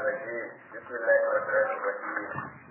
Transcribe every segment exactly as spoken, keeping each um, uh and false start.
الرجيم بسم الله الرحمن الرحيم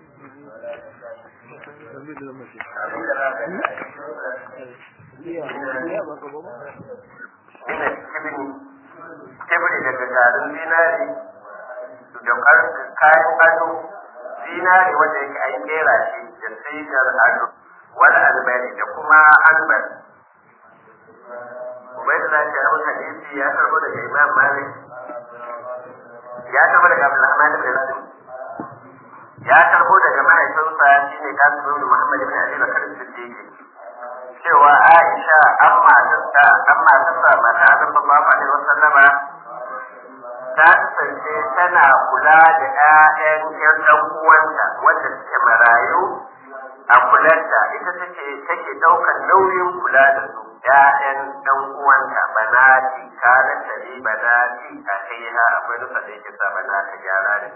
kibri daga garin zinari da kayan ado zinari wanda yake an kera shi da sigar ado wani albari da kuma albar ubaidullah ta abu hadisi ya karbo daga imam malik ya karbo daga abdulrahman ibn rasul ya karbo daga mahaifinsa shine kasim ibn muhammad ibn ali bakr as-siddiq cewa aisha amma tanta amma tanta mata sallallahu alaihi wasallama ta kasance tana kula da ƴaƴan ƴan ɗan uwanta wanda suke marayu a kulanta ita take take ɗaukar nauyin kula da su ƴaƴan ɗan uwanta banati kana tari banati a kaiha akwai nufa da yake sa banata gyara ne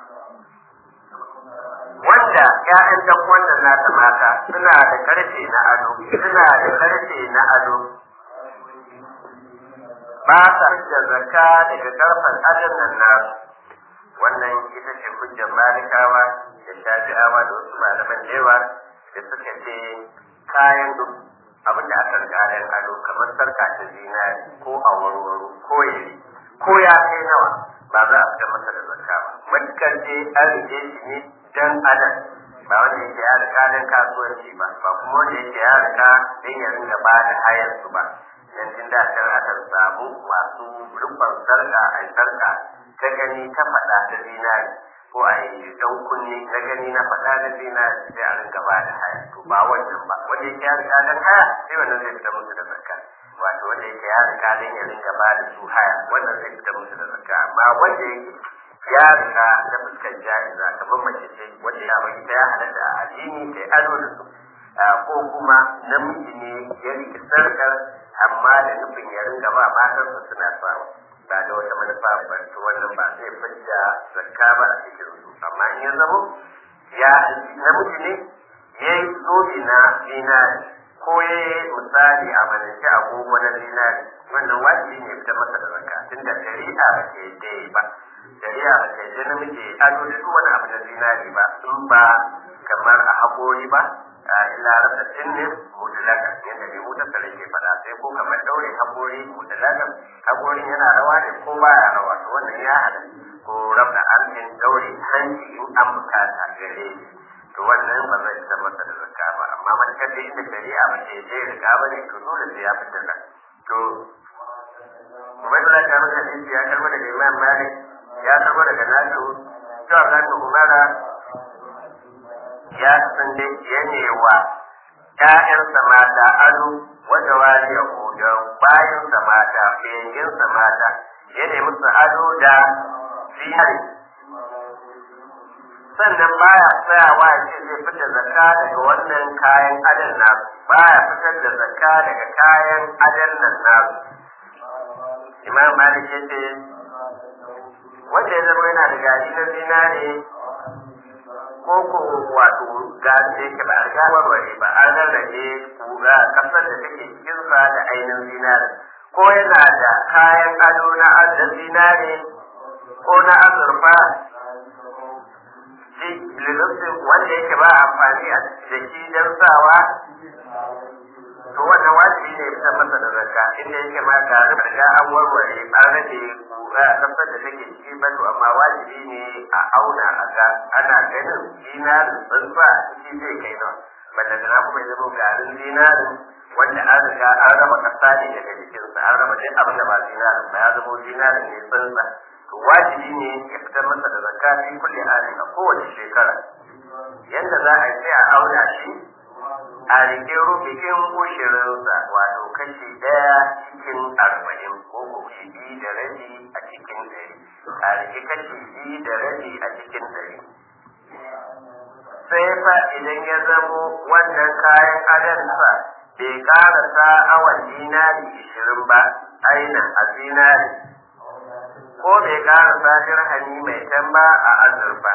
wanda ƴaƴan ɗan uwanta nata mata suna da karfe na ado suna da karfe na ado ba sa da zakka daga karfan adon nan nasu wannan ita ce hujjar malikawa da shafi'awa da wasu malaman yawa da suka ce kayan duk abin da aka kayan ado kamar sarka ta zinari ko awarwaro ko yari ko ya kai nawa ba za a fita masa da zakka ba matukar je an rike shi ne dan adam ba wanda yake ya rika dan kasuwanci ba ba kuma wanda yake ya rika dan ya ringa ba da hayar su ba yanzu da kan aka samu masu rufan sarka a sarka ta gani ta faɗa da zinari ko a yi dan kunne na gani na faɗa da zinari sai a rinka ba da haya to ba wannan ba wanda yake ya rika dan haya sai wannan zai fita musu da zakka wato wanda yake ya rika dan ya rinka ba da su haya wannan zai fita musu da zakka amma wanda yake ya rika da fuskar ja'iza kamar mace ce wanda ya bai ta ya halatta a addini sai ado da su ko kuma namiji ne ya rike sarkar amma da nufin ya ringa ba matarsa suna sawa ba da wata manufa ba to wannan ba zai fidda zakka ba a cikin su amma in ya zamo ya namiji ne ya yi zobe na zinari ko ya yi misali a manance agogo na zinari wannan wajibi ne fitar masa da zakka tunda shari'a ba ke dai ba shari'a ba ke da namiji ado da duk wani abu na zinari ba in ba kamar a haƙori ba illa rasa sinnin mutulaka yadda bai mutar da ke fada sai ko kamar daure haƙori mutulaka haƙorin yana rawa ne ko baya rawa to wannan ya hada ko rabda arkin daure hanci in an bukata gare to wannan ba zai zama masa da zakka ba amma matakar da inda shari'a ba ce zai riga ba ne to dole sai ya fitar da to ubaidullah ta masa hadisi ya karbo daga imam malik ya karbo daga nasu cewa zaka umara ya kasance ya wa ƴaƴansa mata ado wanda wani ya koda bayansa mata fenginsa mata ya nemi su ado da zinari sannan baya tsayawa ya ce zai fita zakka daga wannan kayan adon nasu baya fitar da zakka daga kayan adon nan nasu imam malik ya ce wanda ya zama yana da gari na zinari ko ko wato gari da yake ba a riga warware ba an rarrabe kura kasar da take cikinsa da ainihin zinari ko yana da kayan ado na adon zinari ko na azurfa lilufin wanda yake ba amfani a da shi don sawa to wannan wajibi ne fitar masa da zakka inda yake ma gari riga an warware an rage kura kasar da take ciki ba to amma wajibi ne a auna a ga ana ganin zinarin tsantsa a ciki zai kai nawa banda da na kuma zama garin zinarin wanda an riga an raba kasa ne daga jikinsa an raba duk abin da ba zinarin ba ya zama zinarin ne tsantsa to wajibi ne ya fitar masa da zakka fi kulli halin a kowace shekara yadda za a yi sai a auna shi a rike rubikin ushirinsa wato kashi ɗaya cikin arba'in ko kashi biyu da rabi a cikin ɗari a rike kashi biyu da rabi a cikin ɗari sai fa idan ya zamo wannan kayan adansa bai karasa awan dinari ishirin ba aina a zinari ko bai karasa dirhami mai tamba a azurfa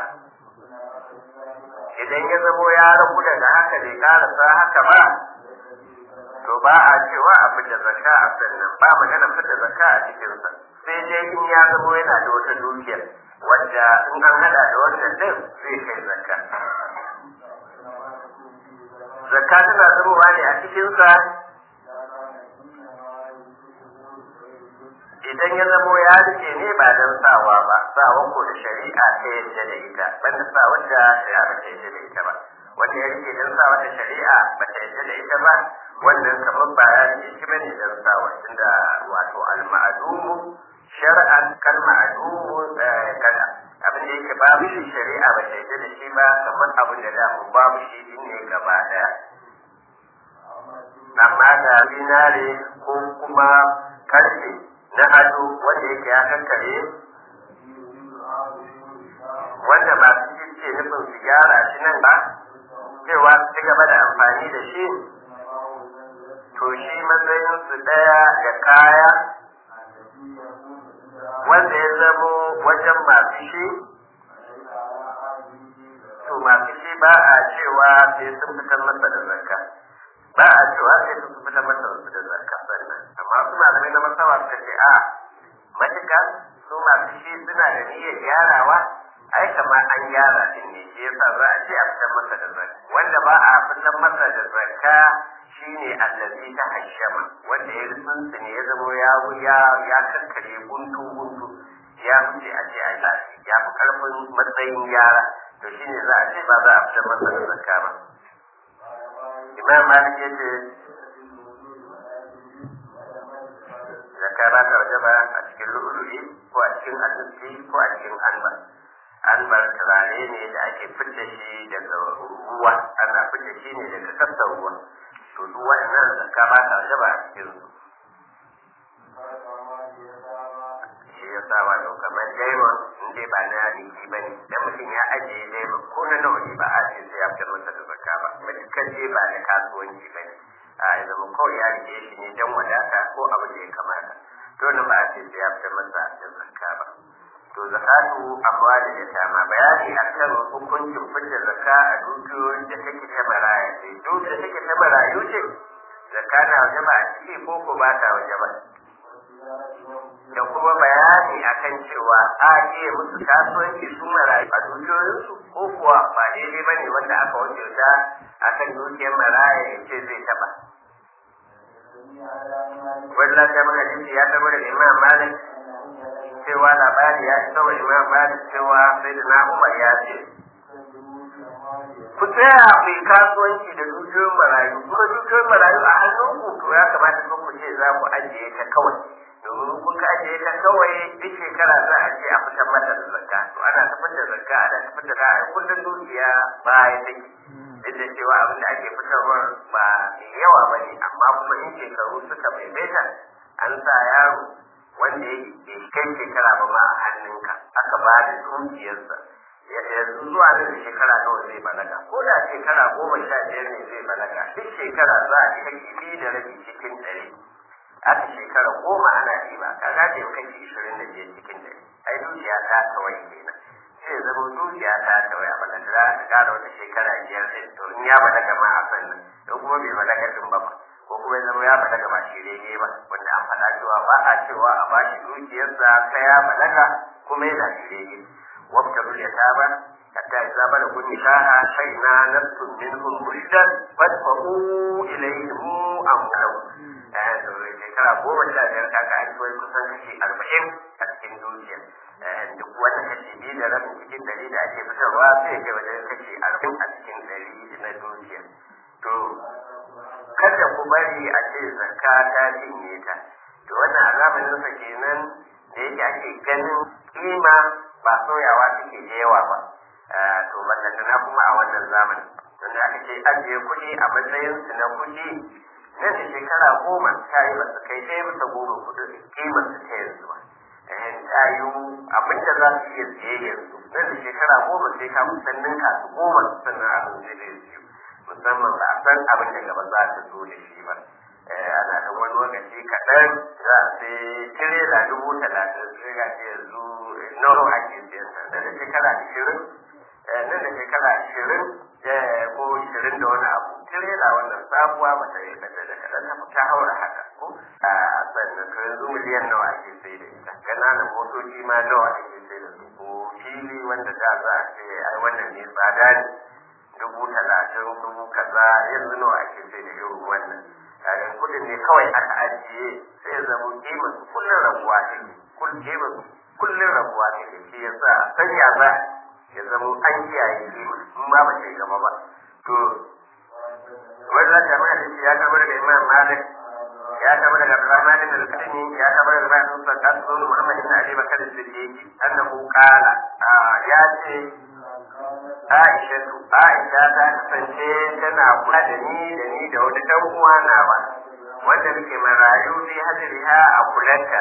idan ya zamo ya rabu daga haka bai karasa haka ba to ba a cewa a fita zakka a sannan ba magana fita zakka a cikinsa sai dai in ya zamo yana da wata dukiyar wanda in an hada da wannan din zai kai zakka. Zakka tana zubowa ne a cikinsa idan ya zamo ya rike ne ba don sawa ba, sawa ko da shari'a ta yadda da ita, banda sa wanda shari'a ba ta yadda da ita ba. Wanda ya rike don sa wata shari'a ba ta yadda da ita ba, wannan kamar ba ya rike shi bane don sawa, tunda wato al-ma'dumu shar'an kal ma'dumu kada abin da yake babu shi shari'a ba ta yadda da shi ba, kamar abin da da babu shi din ne gaba daya. Amma da dinare ko kuma karfe na ado wanda yake ya kankare wanda masu ce nufin su gyara shi nan ba cewa su ci gaba da amfani da shi, to shi matsayin su daya da kaya wanda ya zamo wajen masu shi, to masu shi ba a cewa sai sun fitar masa da zakka, ba a cewa sai sun fitar masa da zakka sannan. Amma su malamai na masawa suka ce a matuka su masu shi suna da niyyar gyarawa, ai kama an gyara din ne, shi yasa za a ce a fitar masa da zakka. Wanda ba a fitar masa da zakka shine allazi ta hashama, wanda ya rusunsu ne ya zama ya ya ya kankare guntu guntu ya fice a ce a ya fi karfin matsayin gyara, to shine za a ce ba za a fitar masa da zakka ba. Imam Malik ya ce zakka ba ta wajaba a cikin lu'lu'i ko a cikin asibiti ko a cikin anbar. Anbar turare ne da ake fitar shi daga ruwa, ana fitar shi ne daga kasar ruwa, to duk wannan zakka ba ta wajaba a cikin su. Shi ya sa wato kamar diamond in dai ba na yanki ba ne, dan mutum ya ajiye diamond ko na nawa ne ba a ce sai ya fitar masa da zakka ba, matukan dai ba na kasuwanci ba ne, a ya zama kawai ya rike shi ne don wadata ko abin da ya kamata, to nan ba a ce sai ya fitar masa da zakka ba. To zakatu amwali da tama, bayani akan hukuncin fitar zakka a dukiyoyin da take ta maraya ce, duk da take ta marayu ce zakka na wajaba a ciki ko ko ba ta wajaba, da kuma bayani akan cewa a iya musu kasuwanci su marayu a dukiyoyinsu ko kuwa ba daidai ba ne wanda aka wajauta akan dukiyar maraya ya ce zai taba. Wannan ta maka jinsi ya tabo da Imam Malik cewa labari ya isa wa Imam Malik cewa sai da na Umar ya ce ku tsaya ku yi kasuwanci da dukiyoyin marayu, kuma dukiyoyin marayu a hannunku to ya kamata ko ku ce za ku ajiye ta kawai, domin kun ka ajiye ta kawai duk shekara za a ce a fitar mata da zakka, to ana tafar da zakka ana tafar da ra'ayin kullum dukiya baya take, duk da cewa abin da ake fitarwa ba mai yawa ba ne, amma kuma in shekaru suka maimaita an sa yaro wanda ya bai kai shekara ba ma a hannunka aka ba da dukiyarsa, yanzu zuwa nan da shekara nawa zai balaga, ko da shekara goma sha biyar ne zai balaga, duk shekara za a kai biyu da rabi cikin ɗari, aka shekara goma ana ɗiba ka za ta yi kashi ishirin da biyar cikin ɗari, ai dukiya ta tawaye kenan, sai zama dukiya ta tawaye a balaga za a ƙara wata shekara biyar ɗin, to in ya balaga ma a sannan, don kuma bai balaga ɗin ba ko kuma ya zama ya balaga ba shi daidai ba, wanda an faɗa cewa ba a cewa a ba shi dukiyarsa ta ya balaga kuma yana shi daidai. Wabtarul yatama hatta idza balagu nikaha shayna nafsun minhum rushdan fadfa'u ilayhim amwalahum. Eh to shekara goma sha biyar kaga an koyi kusan kashi arba'in a cikin dukiya. Duk wanda kashi biyu da rabin cikin ɗari da ake fitarwa sai kai wajen kashi arba'in a cikin ɗari na dukiya. To kada ku bari a ce zakka ta cinye ta, to wannan a zamanin sa kenan da yake ake ganin kima ba soyawa take da yawa ba, to ballantana kuma a wannan zamanin tunda aka ce ajiye kuɗi a matsayin su na kuɗi nan da shekara goma ta yi ba su kai ɗaya bisa goma kuɗi kimar su ta yanzu ba, ta yi abin da za su iya siye yanzu nan da shekara goma sai ka kusan ninka su goma sannan abin zai zai siyo, musamman ba a san abin da gaba za ta zo da shi ba. Ana da wani lokaci kaɗan za a sai tirela dubu talatin sai ga ce yanzu nawa ake siyan sa nan da shekara ashirin nan da shekara ashirin ko ashirin da wani abu tirela wannan sabuwa ba ta yi kaɗa da kaɗan ta ta haura haka ko a sannan to yanzu miliyan nawa ake sai da ita ƙananan motoci ma nawa ake sai da su ko fili wanda da za a ce ai wannan ne tsada ne dubu talatin dubu kaza yanzu nawa ake sai da irin wannan kaga kudin ne kawai aka ajiye sai ya zama kimar su kullum rabuwa take kullum kimar su kullum rabuwa take shi yasa sanya za ya zama an kiyaye kimar in ma ba ta gaba ba to wanda ta maka da ya karbar daga Imam Malik ya karbar daga Abdurrahman bin al-Qasimi ya karbar daga Ibn Sa'd bin Muhammad bin Ali Bakr as-Siddiq annahu qala ya ce Aisha Aisha ta kasance tana kula da ni da ni da wani dan uwa na ba wanda muke marayu bi hadriha a kulanta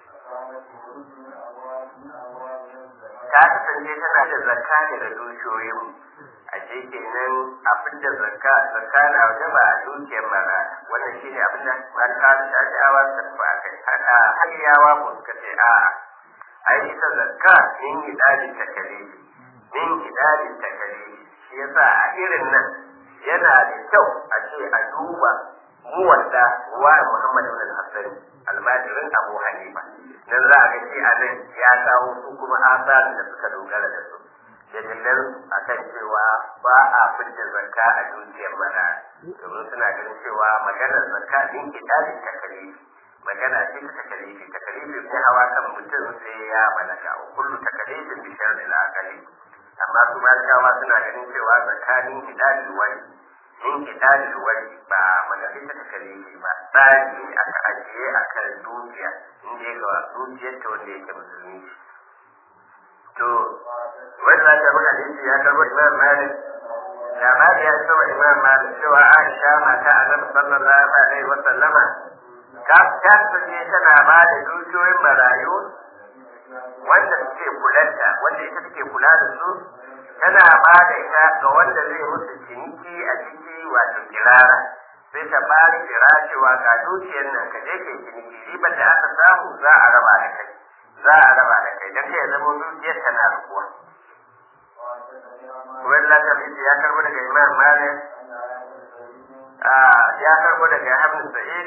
ta kasance tana da zakka daga dukiyoyin a ce kenan abin da zakka zakka na wajen ba a dukiyar mara wannan shine abin da malaka da shafi'awa suka tafi a kai haka hariyawa ko suka ce a'a ai ita zakka min idalin takalifi min idalin takalifi shi yasa a irin nan yana da kyau a ce a duba muwadda wa Muhammad ibn al-Hasan almajirin Abu Hanifa dan za a ga shi a nan ya kawo su kuma asarin da suka dogara da su dalilan akan cewa ba a fidda zakka a dukiyar mana domin suna ganin cewa maganar zakka din idalin takalifi magana ce ta takalifi takalifi ko hawa kan mutum sai ya balaga wa kullu takalifin bi sharri al-aqli amma su malikawa suna ganin cewa tsakanin idalin wani in idalin wani ba magana ta takalifi ba tsari aka ajiye akan dukiya inda ya ga dukiyar ta wanda yake musulmi to wanda ta buga hadisi ya karbo Imam Malik labari ya saba Imam Malik cewa Aisha mata Annabi sallallahu alaihi wa sallama ta kasance tana ba da dukiyoyin marayu wanda suke kulanta wanda ita take kula da su tana ba da ita ga wanda zai musu ciniki a ciki wato kirara sai ta ba da kira cewa ga dukiyar nan ka je kai ciniki ribar da aka samu za a raba da kai za a raba da kai dan kai ya zama dukiyar tana rukuwa wannan hadisi ya karbo daga Imam Malik ah ya karbo daga Ibn Sa'id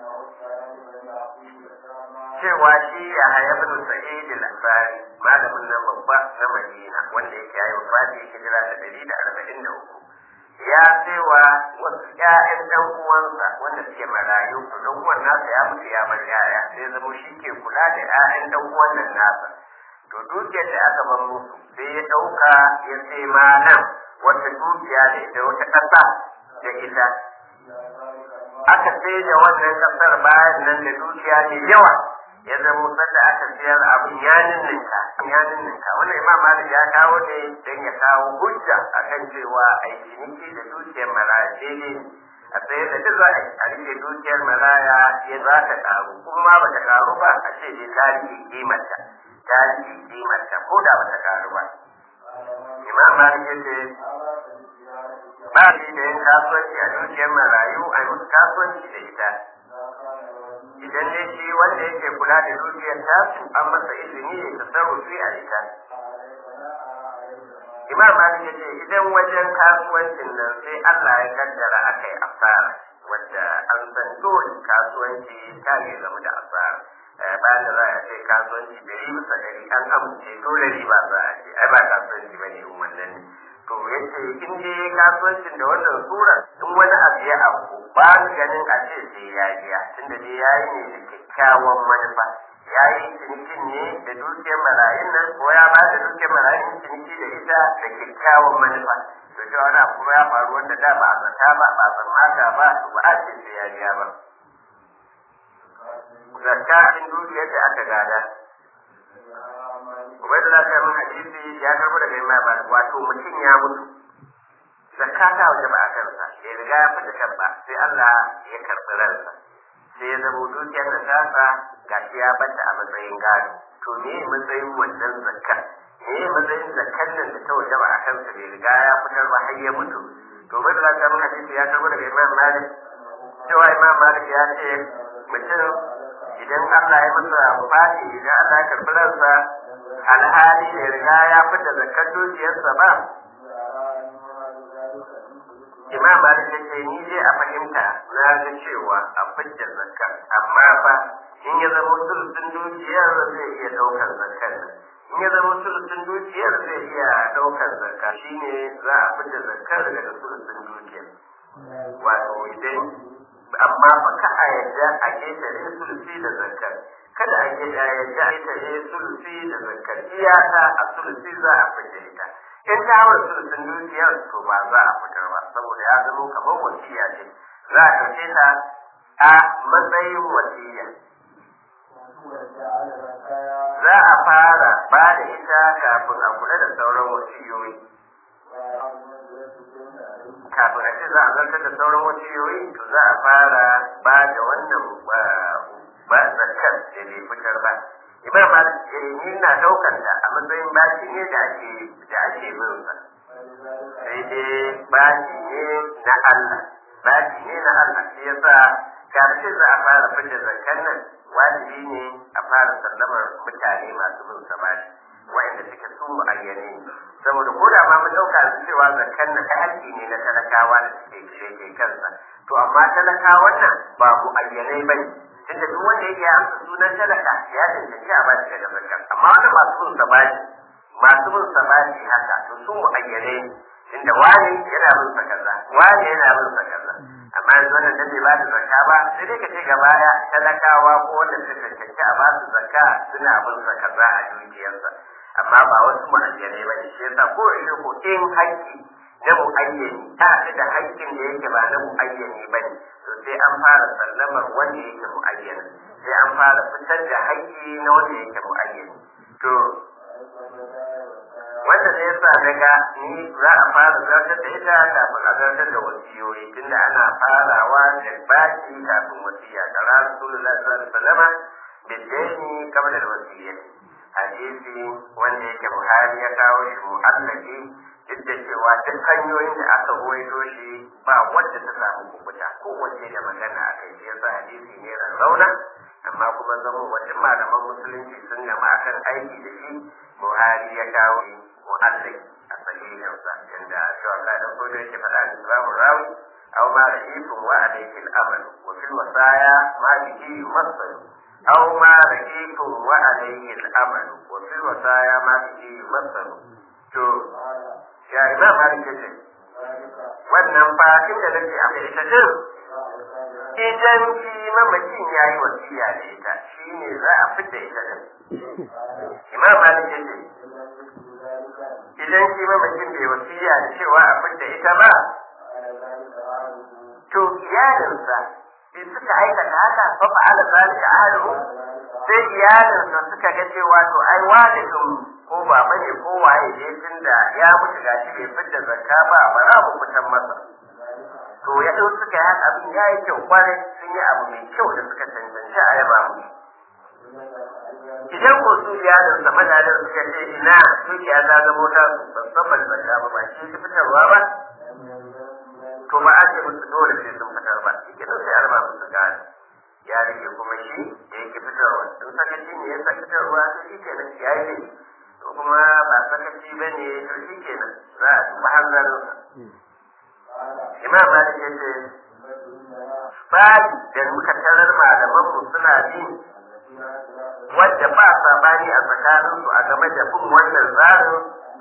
cewa shi ya haya bin Sa'id al-Ansari malamin nan babba na Madina wanda yake yayi wafati hijira ta ɗari da arba'in da uku ya cewa wasu ƴaƴan ɗan uwansa wanda suke marayu don uwan nasa ya mutu ya bar yaya sai zama shi ke kula da ƴaƴan ɗan uwan nan nasa to dukiyar da aka bar musu sai ya ɗauka ya sai ma nan wata dukiya da ita wata ƙasa da ita aka sai da wannan ƙasar bayan nan da dukiya mai yawa ya zama sanda aka siyar abin ya ninninka ya ninninka wannan Imam Malik ya kawo ne don ya kawo hujja akan cewa a yi ciniki da dukiyar maraya daidai a sayar da duk za a rike dukiyar maraya ya za ta karu kuma ba ta karu ba a ce dai ta rike kimarta ta rike kimarta ko da ba ta karu ba Imam Malik ya ce ba shi da yin kasuwanci a dukiyar marayu a yi kasuwanci da ita idan ne shi wanda yake kula da dukiyar tasu an masa izini ya tasarrufi a ita Imam Malik ya ce idan wajen kasuwancin nan sai Allah ya kaddara aka yi asara wadda an san dole kasuwanci ta ne zama da asara bayan da za a ce kasuwanci dari bisa dari an amince dole riba za a ce ai ba kasuwanci ba ne wannan ne to yace in dai kasuwancin da wannan sura in wani abu ya abu ba ganin a ce sai ya biya tunda dai yayi ne da kyakkyawan manufa yayi cinikin ne da dukiyar marayun nan ko ya ba da dukiyar marayun ciniki da ita da kyakkyawan manufa to da wani abu ya faru wanda da ba a zata ba ba a tsammata ba to ba a ce sai ya biya ba zakka in dukiyar da aka gada wai da za ta yi hadisi ya karbo daga Imam Malik wato mutum ya mutu zakka ta waje ba a kansa ya riga ya fita kan ba sai Allah ya karɓi ransa sai ya zama dukiyar da tasa gashi ya bata a matsayin gado to me matsayin wannan zakka me matsayin zakkan nan da ta waje ba a kansa bai riga ya fitar ba har ya mutu to wai da za ta yi hadisi ya karbo daga Imam Malik cewa Imam Malik ya ce mutum idan Allah ya masa wafati idan Allah ya karɓi ransa alhali ya riga ya fita zakar dukiyarsa ba Imam Malik ya ce ni dai a fahimta na ga cewa a fitar zakar amma fa in ya zama sulhun dukiyar zai iya ɗaukar zakar in ya zama sulusun dukiyar zai iya ɗaukar zakka shine za a fita zakkar daga sulusun dukiyar wato idan amma fa ka a yadda a ƙetare sulusi da zakkar kada a yadda a ƙetare sulusi da zakkar iyaka a sulusi za a fita ita in ta hawa sulusun dukiyar to ba za a fitar ba saboda ya zama kamar wasiya ce za a ɗauke ta a matsayin wasiya za a fara ba da ita kafin a kula da sauran wasiyoyi kafin a ce za a zartar da sauran wasiyoyi to za a fara ba da wannan ba zakar da bai fitar ba imam malik ni na daukar ta a matsayin bashi ne da ake da ake bin sa sai dai bashi ne na Allah bashi ne na Allah shi yasa kafin za a fara fitar zakar nan wajibi ne a fara sallamar mutane masu bin sa bashi wa'anda suke su mu'ayyane saboda ko da ma mun dauka cewa zakkan na ta haƙƙi ne na talakawa da suke sheke kansa to amma talakawan nan ba mu'ayyane bane tunda duk wanda yake amsa sunan talaka ya tantance a bashi daga zakkan amma wanda masu bin sa bashi masu bin sa bashi haka to su mu'ayyane tunda wani yana bin sa kaza wani yana bin sa kaza amma yanzu wannan da bai ba da zakka ba sai dai ka ce gaba ya talakawa ko wanda suka tantance a basu zakka suna bin sa kaza a dukiyarsa amma ba wasu mu'ayyane ba ne shi yasa ko ido ko in haƙƙi na mu'ayyani ta da haƙƙin da yake ba na mu'ayyani ba ne to sai an fara sallamar wanda yake mu'ayyana sai an fara fitar da haƙƙi na wanda yake mu'ayyani to wanda ne yasa daga ni za a fara zartar da ita kafin a zartar da wasiyoyi tunda ana farawa da baki kafin wasiya da rasulullahi sallallahu alaihi wasallam bidaini qabla al-wasiyyah hadisi wanda yake Buhari ya kawo shi mu'allaki duk da cewa duk hanyoyin da aka ruwaito shi ba wanda ta samu kubuta ko wanda da magana a kai yasa hadisi ne rarrauna amma kuma zama wajen malaman musulunci sun gama akan aiki da shi Buhari ya kawo shi mu'allaki a sahihinsa yanda cewa ka da kodo yake faɗa da babu rawi aw ma ra'ifun wa alayhi al-amal wa fil wasaya ma bihi yumassalu أو ما رقيق وعليه الأمل وفي الوصايا ما به يمثل to ya imam malik yace wannan fa inda nake a ita din idan shi mamacin yayi wasiya da ita shine za a fita ita din imam malik yace idan shi mamacin bai wasiya da cewa a fita ita ba to iyalinsa in suka aikata haka fa fa'ala zalika ahluhu sai iyalinsa suka ga cewa to ai walidin ko baba ne ko waye ne tunda ya mutu gashi bai fitta zakka ba ba za mu fitan masa to ya dau suka yi haka abin yayi kyau kwarai sun yi abu mai kyau da suka tantance a yaba mu idan ko su iyalinsa mazajen suka ce ina dukiya ta zamo ta babban zakka ba ba shi fitarwa ba to ba a ce musu dole sai sun fitar ba shi ke sai arba musu gani ya rike kuma shi da yake fitarwa in sakaci ne ya sa fitarwa to shi kenan ya yi ne to kuma ba sakaci ba ne to shi kenan za a duba hanzarinsa imam malik ya ce bayi da muka tarar malaman mu suna bi wadda ba sabani a tsakaninsu a game da bin wannan tsarin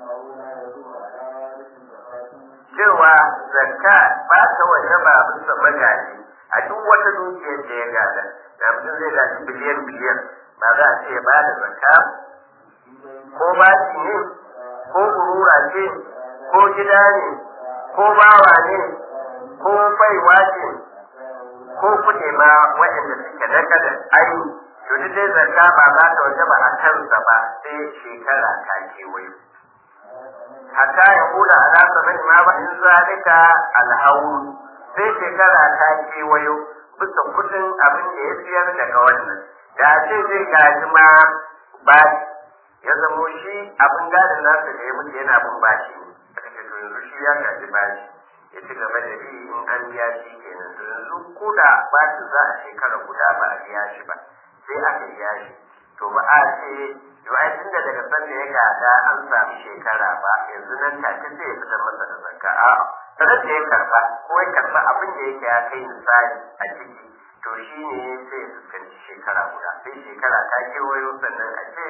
cewa zakka ba ta waje ba bisa magaji a duk wata dukiyar da ya gada da mutum zai gaji biliyan biliyan ba za a ce ba da zakka ko bashi ne ko gurura ce ko gida ne ko bawa ne ko baiwa ce ko kuɗe ma waɗanda suke na kada ai to duk dai zakka ba za ta waje ba a kansa ba sai shekara ta kewayo hatta ya kula ala sabai ma ba in zalika alhawl sai shekara ta kewayo bisa kudin abin da ya siyar daga wannan da ce zai gaji ma bashi ya zamo shi abin gadin nasa da ya mutu yana bin bashi ne aka ce to yanzu shi ya gaji bashi ya ci gaba da bi in an biya shi kenan to yanzu ko da bashi za a shekara guda ba a biya shi ba sai aka biya shi to ba a ce to ai tunda daga san da ya gada an samu shekara ba yanzu nan take sai ya fitar masa da zakka a sanar da ya karba ko ya karba abin da yake ya kai misali a ciki to shi ne sai ya fuskanci shekara guda sai shekara ta kewayo sannan a ce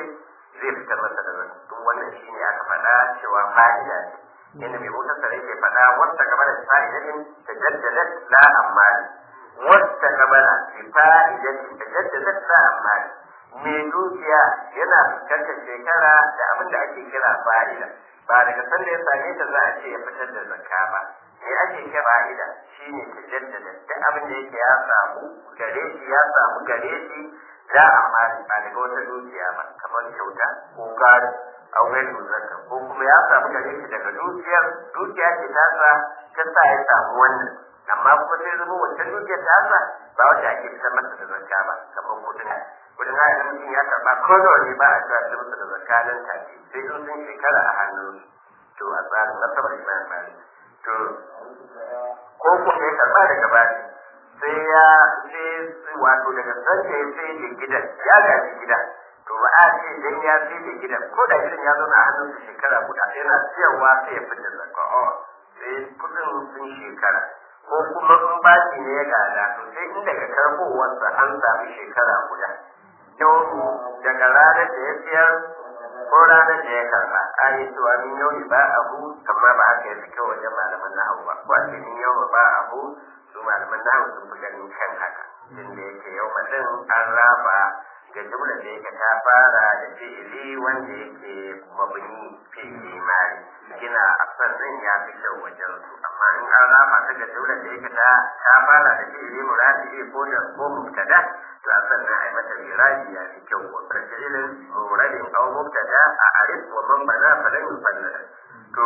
zai fitar masa da zakka duk wannan shine aka faɗa cewa fa'ida ce inda mai mutar sare ke faɗa wata gaba da fa'idatin tajaddadat la ammali wata gaba da fa'idatin tajaddadat la ammali mai dukiya yana fuskantar shekara da abin da ake kira fa'ida ba daga sanda ya same ta za a ce ya fitar da zakka ba me ake kira fa'ida shine tajaddada duk abin da yake ya samu gare shi ya samu gare shi da amma ba daga wata dukiya ba kamar kyauta ko gado auren zakka ko kuma ya samu gare shi daga dukiyar dukiya ce ta sa ta sa ya samu wannan amma kuma sai zama wancan dukiyar ta sa ba wata ake fitar masa da zakka ba kamar kudin kudin haya da mutum ya karba ko da wani ba a cewa fitar masa da zakka nan take sai sun sun shekara a hannun to a tsarin nasabar imam malik to ko kuma ya karba daga bani sai ya sai wato daga sanda ya sai da gidan ya gaji gidan to ba a ce dan ya sai da gidan ko da gidan ya zauna a hannun su shekara guda yana siyarwa sai ya fitar da zakka oh sai kudin sun shekara ko kuma in bashi ne ya gada to sai in daga karbowarsa an sami shekara guda yau daga ranar da ya siyar ko ranar da ya karba a yi cewa min yau ba abu amma ba haka ya fi kyau wajen malaman nahawu ba ko a ce min yau ba abu su malaman nahawu sun fi ganin kan haka inda yake yau mutum an raba ga jumla da yake ta fara da fi'ili wanda yake mabni fi'ili mali gina asan nan ya fi kyau wajen su amma in an raba ta ga jumla da yake ta ta fara da fi'ili muradi ko da ko mubtada to asan nan ai mata miraji ya fi kyau wa fi'ilin muradin aw mubtada a arif wa man bana falan yufannada to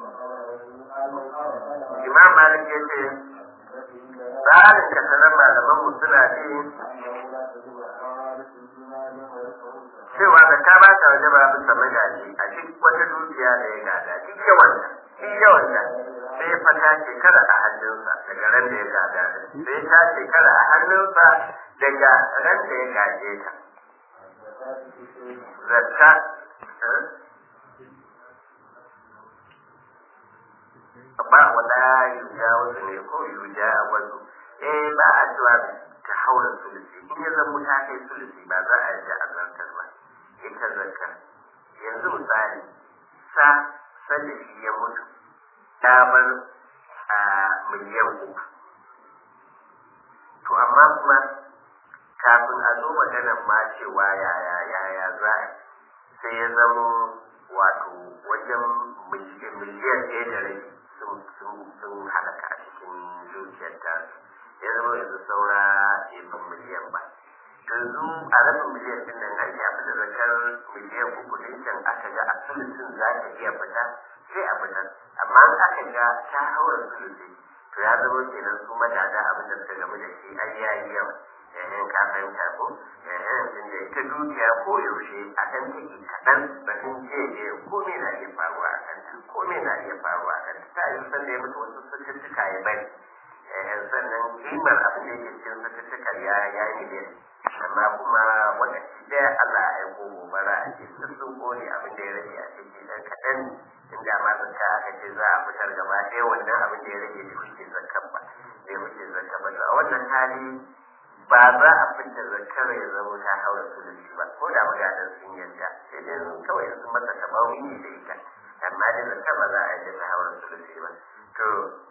imam malik yace tsarin ka sanar malaman mu suna ce cewa da ta ba ta waje ba bisa magaji a duk wata dukiya da ya gada duk yawanta duk yawanta sai fa ta shekara a hannunsa daga ran da ya gada sai ta shekara a hannunsa daga ran da ya gaje ta zakka ba wala yuja wasu ne ko yuja wasu eh ba a cewa ta haura sulusi in ya zama ta kai sulusi ba za a yi azantar ba ita zakka yanzu misali sa sanda shi ya mutu ta bar a miliyan uku to amma kuma kafin a zo maganar ma cewa yaya yaya za a sai ya zama wato wajen miliyan ɗaya da rai sun halaka a cikin zuciyar tasu ya zama yanzu saura ibin miliyan ba yanzu a rabin miliyan din nan har ya fita zakar miliyan uku din can aka ga a sulusin za ta iya fita sai a fita amma in aka ga ta haura sulusi to ya zama kenan su madada abin da suka gamu da shi ai ya yi yawa yayin ka fahimta ko yayin din da ita dukiya ko yaushe a kan take kaɗan batun ce ne ko me na iya faruwa a kanta ko me na iya faruwa a kanta ta yi sanda ya mutu wasu cututtuka ya bari sannan kimar abin da yake cikin cututtukar ya ya yi miliyan amma kuma wakaci ɗaya Allah ya ko gobara a cikin sun kone abin da ya rage a ciki dan kaɗan inda ma zakka aka ce za a fitar gaba ɗaya wannan abin da ya rage da wuce zakkan ba bai wuce zakkan ba a wannan hali ba za a fita zakkar ya zama ta haura su da shi ba ko da magadan sun yarda sai dai kawai sun masa kamar wuni da ita amma da zakka ba za a yi ta haura su da shi ba to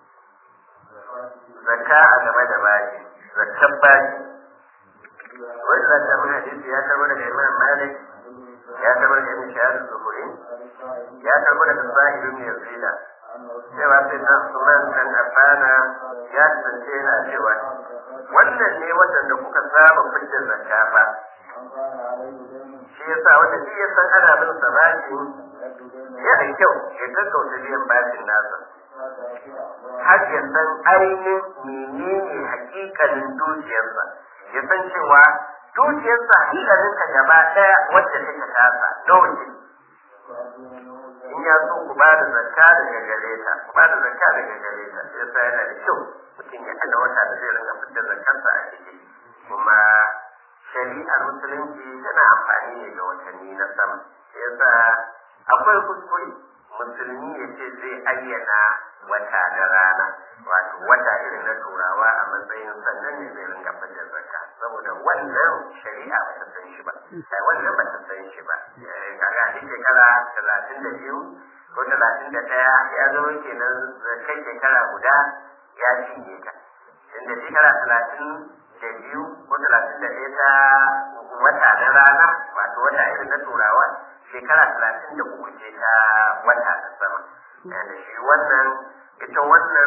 zakka a game da baki zakkan baki wani zakka mun hadisi ya karbo daga imam malik ya karbo daga ibn shahab az-zuhri ya karbo daga sa'id ibn yazid cewa sai na sunan dan afana ya tsaye yana cewa wannan ne wadanda kuka saba fitar zakka ba shi yasa wanda shi ya san ana bin sa baki yana kyau ya gaggauta biyan bashin nasa har ya san ainihin menene hakikalin dukiyarsa ya san cewa dukiyarsa hakikalinta gaba ɗaya wacce take tasa dole in ya so ku ba da zakka daga gare ta ku ba da zakka daga gare ta yasa yana da kyau mutum ya ana wata da zai rinka fitar zakkarsa a ciki kuma shari'ar musulunci tana amfani ne da watanni na sama yasa akwai kuskure musulmi ya ce zai ayyana wata da rana wato wata irin na turawa a matsayin sannan ne zai rinka fitar zakka saboda wannan shari'a ba ta san shi ba wannan ba ta san shi ba kaga duk shekara talatin da biyu ko talatin da ɗaya ya zama kenan kai shekara guda ya cinye ta inda shekara talatin da biyu ko talatin da ɗaya ta wata na rana wato wata irin na turawa shekara talatin da uku ce ta wata ta sama da shi wannan ita wannan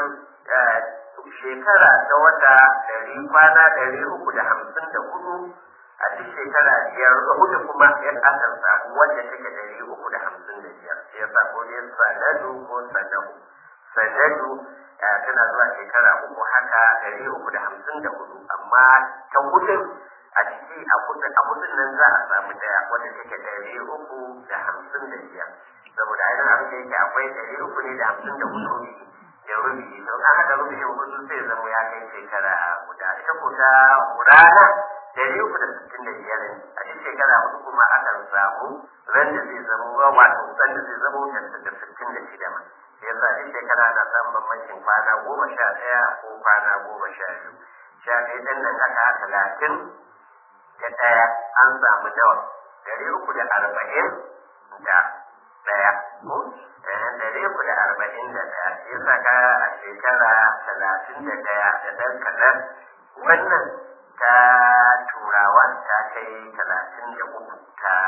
shekara ta wata ɗari kwana ɗari uku da hamsin da hudu a duk shekara biyar hudu kuma ya akan samu wanda take ɗari uku da hamsin da biyar sai ya sa ko dai sanadu ko sanahu sanadu tana zuwa shekara uku haka ɗari uku da hamsin da hudu amma ta hudun a ciki a hudun a hudun nan za a samu daya wanda take ɗari uku da hamsin da biyar saboda ainihin abin da yake akwai ɗari uku ne da hamsin da hudu da rubi don an haɗa rubin hudu sai zama ya kai shekara guda ita ko ta rana ɗari uku da sittin da biyar ne a cikin shekara hudu kuma akan samu ran da zai zama wato ran da zai zama da sittin da shida ma sai yasa duk shekara na samun bambancin kwana goma sha ɗaya ko kwana goma sha biyu sha ɗaya ɗin nan aka talatin da ɗaya an samu nawa ɗari uku da arba'in da ɗaya ko ɗari uku da arba'in da ɗaya shi yasa ka a shekara talatin da ɗaya da ɗan kaɗan wannan ta turawa ta kai talatin da uku ta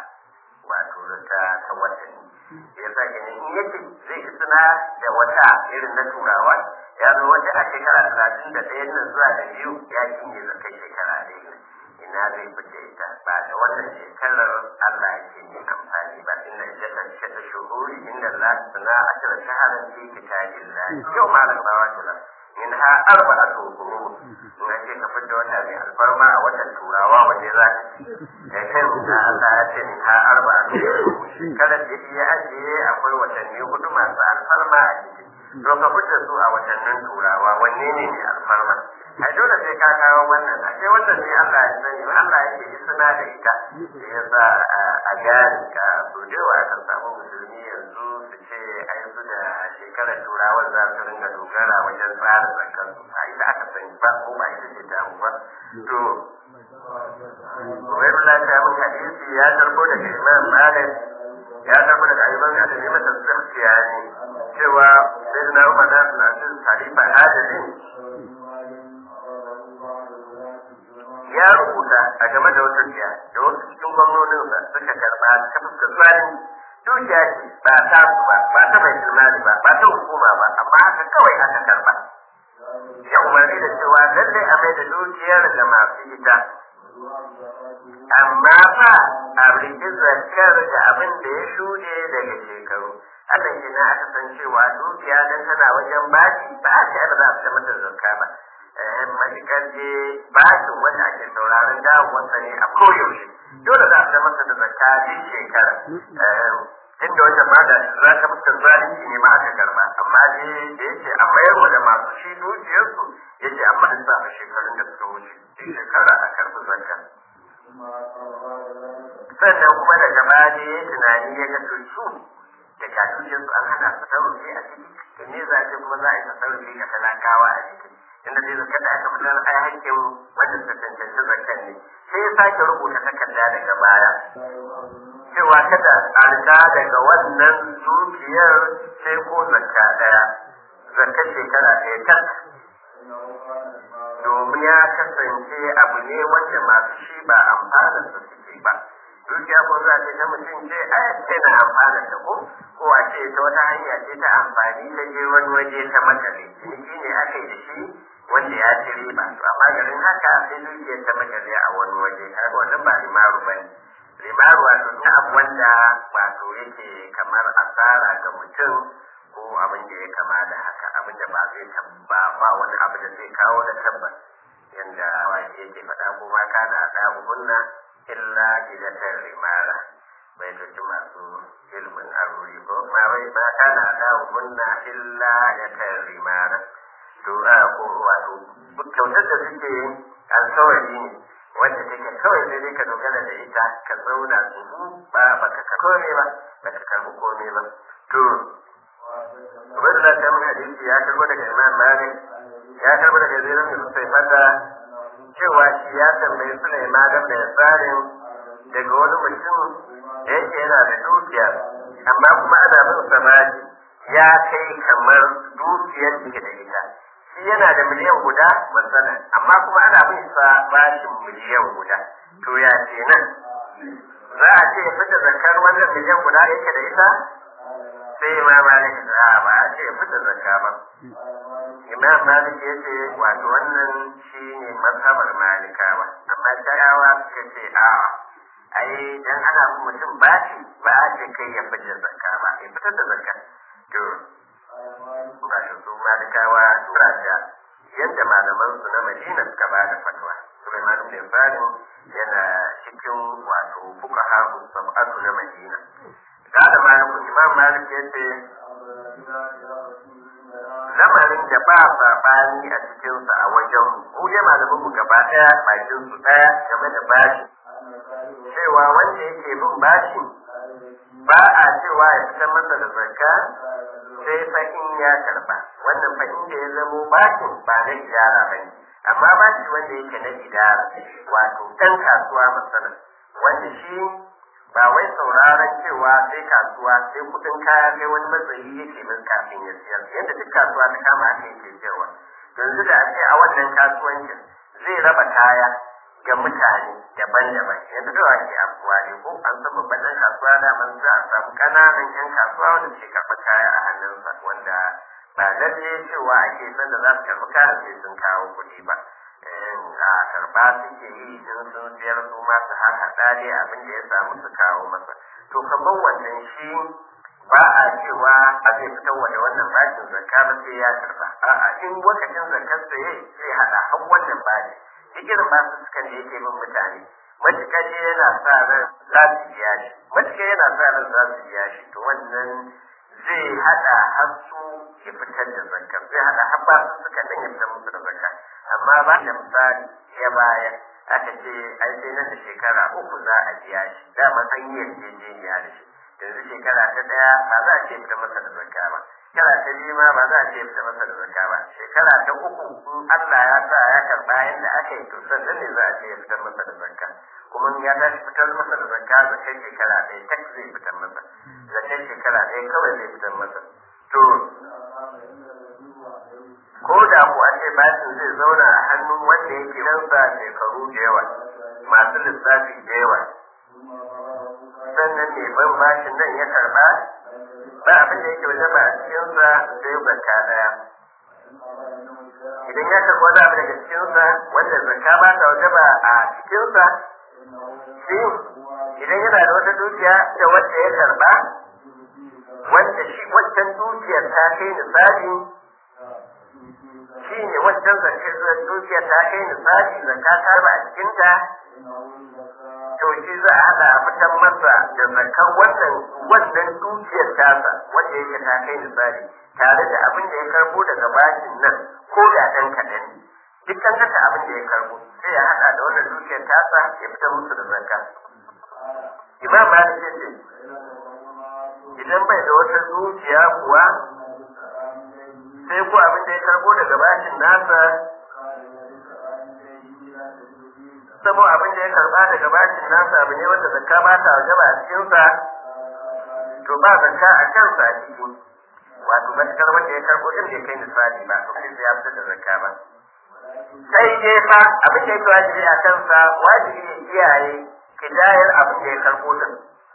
wato ta ta watanni ya sa ke in yake zai suna da wata irin na turawa ya zo wata a shekara talatin da ɗaya nan zuwa da biyu ya cinye zakai shekara ɗaya ina zai fice ita ba da wannan shekarar Allah yake ne amfani ba inna iddatan shata shuhuri inda Allah suna ashara shaharan fi kitabillah yau malam ba wato la min ha arba'atu hurum in ake ka fitta wata mai alfarma a watan turawa waje za ka ci kai da Allah ya ce min ha arba'atu hurum shekarar da ya ajiye akwai watanni hudu masu alfarma a ciki to ka fitta su a watannin turawa wanne ne mai alfarma a dole sai ka kawo wannan a ce wannan sai Allah ya sani Allah ya ce suna da ita da ya sa a gane ka so da yawa kan samu musulmi yanzu su ce ai su da shekarar turawan za su ringa dogara wajen tsara zakar su a ita aka sani ba ko ba ita ce ta ba to wai Allah ta mun hadisi ya tarbo daga Imam Malik ya tarbo daga Imam Al-Imam Al-Sufyani cewa sayyidina Umar da Abdul Khalifa adalin ya rubuta a game da wata jiya da wasu cikin gwamnoninsa suka karba ta fuskar tsarin dukiya ce ba ta su ba ba ta mai tilmali ba ba ta hukuma ba amma haka kawai aka karba ya umarni da cewa lallai a mai da dukiyar da masu ita amma fa a rikin zakar da abin da ya shuɗe daga shekaru hakan kina aka san cewa dukiya dan tana wajen baki ba a ce ba za a fita mata zakka ba matuƙar je bashin wanda ake sauraron dawowarsa ne a koyaushe dole za a fita masa da zakka duk shekara inda wajen ma da za ka fuskar zalunci ne ma aka karba amma ne da yake a mayar da masu shi dukiyarsu yake amma an samu shekarun da suka wuce duk shekara a karɓi zakka sannan kuma daga baya ne ya tunani ya ga su da dukiyarsu an hana su tasarrufi a ciki da ne za a ce kuma za a yi tasarrufi ga talakawa a ciki inda dai zakar da aka fitar ai hakkin wanda suka cancanci zakar ne sai ya sake rubuta takarda daga baya cewa kada a rika daga wannan dukiyar sai ko zakka daya zakar shekara ɗaya tak domin ya kasance abu ne wanda masu shi ba amfana su suke ba dukiya ko za ta ta mutum ce ai sai na amfana ta ko ko a ce ta wata hanya ce ta amfani ta je wani waje ta makale ciniki ne aka yi da shi wanda ya ci riba to amma garin haka sai dukiyar ta makale a wani waje kaga wannan ba limaru bane limaru wato ta abu wanda wato yake kamar asara ga mutum ko abin da ya kama da haka abin da ba zai tabba ba wani abu da zai kawo da tabbas yanda wake yake faɗa ko ma kana da hunna illa idatar limara bai tuci masu ilmin aruri ko ma bai ba kana da hunna illa idatar limara to a ko wato kyautar da suke alkawari ne wanda take kawai sai dai ka dogara da ita ka zauna su ba baka ka kome ba baka karbi kome ba to wanda za ta mun hadisi ya karbo daga Imam Malik ya karbo daga Zainab bin Sufyan cewa shi ya tambayi Sulaiman da Yasarin daga wani mutum da yake yana da dukiya amma kuma ana bin samari ya kai kamar dukiyar da da ita shi yana da miliyan guda masana amma kuma ana bin sa bashin miliyan guda to ya ce nan za a ce fita zakar wannan miliyan guda yake da ita sai imam malik a ba a ce fita zakka ba imam malik ya ce wato wannan shi ne mazhabar malikawa amma sharawa suka ce a ai dan ana bin mutum bashi ba a ce kai ya fita zakka ba ya fitar da zakka to ba shi su malikawa sura da yadda malaman su na madina suka ba da fatwa Sulaiman bin Farin yana cikin wato fuqaha sab'atu na madina da da malikun imam malik ya ce lamarin da ba sabani a cikinsa a wajen mu dai malamin mu gaba daya bakin su daya game da bashi cewa wanda yake bin bashi ba a cewa ya fitar masa da zakka sai fa in ya karba wannan fa inda ya zamo bashin ba na idara ba ne amma bashi wanda yake na idara wato ɗan kasuwa masana wanda shi ba wai sauraron cewa sai kasuwa sai kudin kaya kai wani matsayi yake min kafin ya siyar yadda duk kasuwa ta kama aka yake siyarwa yanzu da ake a wannan kasuwancin zai raba kaya ga mutane daban-daban yanzu da ake abuwa ne ko an san babban ɗan kasuwa da man za a samu ƙananan yan kasuwa wanda ke karɓa kaya a hannunsa wanda ba lalle cewa ake san da za su karɓi kaya sai sun kawo kuɗi ba a karɓa suke yi in sun siyar su ma su haka dai abin da ya samu su kawo masa to kamar wannan shi ba a cewa a zai fitar wa da wannan bashin zakka ba sai ya karɓa a'a in lokacin zakkar sa yayi sai haɗa har wannan bashi duk irin basu sukan da yake min mutane matuƙar ne yana sa ran za su biya shi matuƙar yana sa ran za su biya shi to wannan zai haɗa har su ya fitar da zakka zai haɗa har ba su suka dan ya fitar musu da zakka amma ba da misali ya baya aka ce ai sai nan da shekara uku za a biya shi dama an yi yarjejeniya da shi yanzu shekara ta ɗaya ba za a ce fitar masa da zakka ba shekara ta biyu ma ba za a ce fitar masa da zakka ba shekara ta uku in Allah ya sa ya karɓa yadda aka yi to sannan ne za a ce ya fitar masa da zakka kuma ya tashi fitar masa da zakka zakar shekara ɗaya tak zai fitar masa zakar shekara ɗaya kawai zai fitar masa to ko da ku a ce bashin zai zauna a hannun wanda yake ransa shekaru da yawa masu lissafi da yawa sannan ne ban bashin nan ya karɓa ba abin da yake wajen ba a cikinsa sai zakka ɗaya idan ya karɓi wani abu daga cikinsa wanda zakka ba ta waje ba a cikinsa shi idan yana da wata dukiya da wanda ya karɓa wanda shi wancan dukiyar ta kai misali shi ne wancan dukiyar ta kai misali zakka ta ba a cikinta to shi za a haɗa a fitar masa da zakar wannan wannan dukiyar tasa wanda yake ta kai misali tare da abin da ya karbo daga bashin nan ko da ɗan kaɗan ne dukkan haka abin da ya karbo sai ya haɗa da wannan dukiyar tasa ya fitar musu da zakka imam malik ya ce idan bai da wata dukiya kuwa sai ko abin da ya karbo daga bashin nasa sabo abin da ya karba daga bashin nasa abu ne wanda zakka ba ta wajaba a cikinsa to ba zakka a kansa a ciki wato matakar wanda ya karbo din bai kai misali ba to sai ya fitar da zakka ba sai dai fa abin da yake wajibi a kansa wajibi ne kiyaye kidayar abin da ya karbo din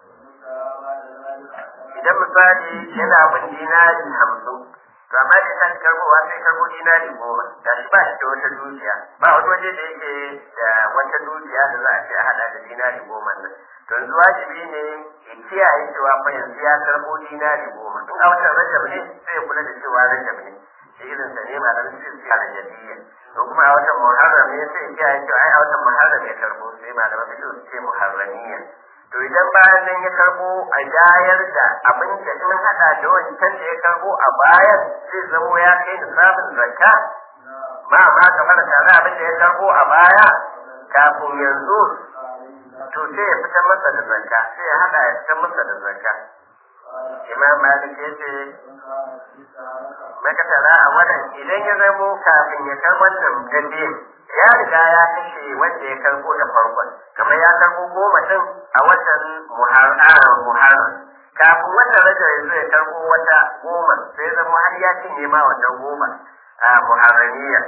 idan misali yana bin dinari hamsin to amma da kan karbowa sai karbo dinari goma da shi ba shi da wata dukiya ba wani waje da yake da wata dukiya da za a ce a hada da dinari goma nan to yanzu wajibi ne ya kiyaye cewa fa yanzu ya karbo dinari goma in a watan rajab ne sai ya kula da cewa rajab ne shi irin sa ne malamin sai su kara jadiyya to kuma a watan muharram ne sai ya kiyaye cewa ai a watan muharram ya karbo sai malamin sai su ce muharramiyya to idan bayan nan ya karbo a jayar da abin da in hada da wancan da ya karbo a bayan zai zamo ya kai da sabon zakka ma ba ka fara tare abin da ya karbo a baya kafin yanzu to sai ya fitar masa da zakka sai ya hada ya fitar masa da zakka Imam Malik ya ce makasara a wannan idan ya zamo kafin ya kar wannan gabe ya riga ya kashe wanda ya karbo da farkon kamar ya karbo goma din a watan Muharram kafin wata raja ya zo ya karbo wata goma sai zama har ya cinye ma wannan goma a Muharramiya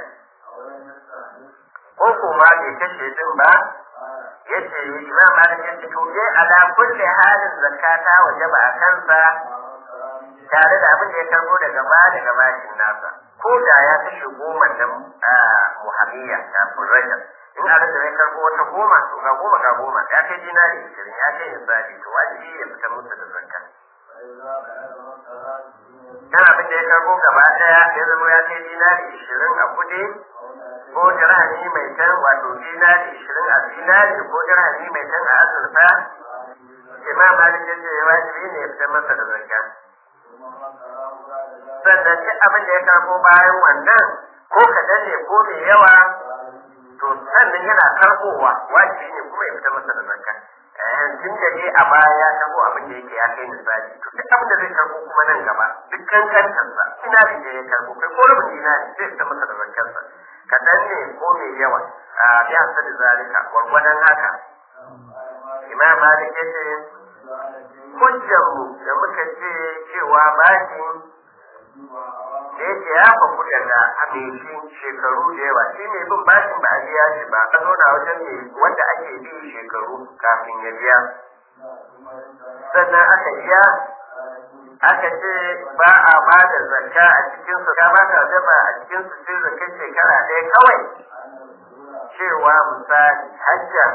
ko kuma bai kashe din ba yace Imam Malik ya ce to dai ala kulli halin zakata wajaba a kansa tare da abin da ya karbo daga ba daga bashin nasa ko da ya kashe goma da muhammiya kafin rajab in a rajab ya karbo wata goma to ga goma ga goma ya kai dinari ishirin ya kai misali to wajibi ya fitar musu da zakka dan abin da ya karbo gaba daya ya zama ya kai dinari ishirin a kudi ko dirhami mai tan wato dinari ishirin a dinari ko dirhami mai tan a azurfa Imam Malik ya ce wajibi ne ya fitar masa da zakka sannan duk abin da ya karbo bayan wannan ko kaɗan ne ko mai yawa to sannan yana karbowa wajibi ne kuma ya fita masa da zakka tun da dai a baya ya karbo abin da yake ya kai misali to duk abin da zai karbo kuma nan gaba duk kankantarsa ina da ya karbo kai ko rubin dinari zai fita masa da zakkarsa kaɗan ne ko mai yawa a biya sa da zalika gwargwadon haka Imam Malik ya ce hujjarmu da muka ce cewa bashi da yake ya fafu daga abinci shekaru da yawa shi ne bin bashin ba a biya shi ba a zauna wajen ne wanda ake bi shekaru kafin ya biya sannan aka biya aka ce ba a ba da zakka a cikinsu ka ba ka zaba a cikinsu sai zakka shekara ɗaya kawai cewa misali hajja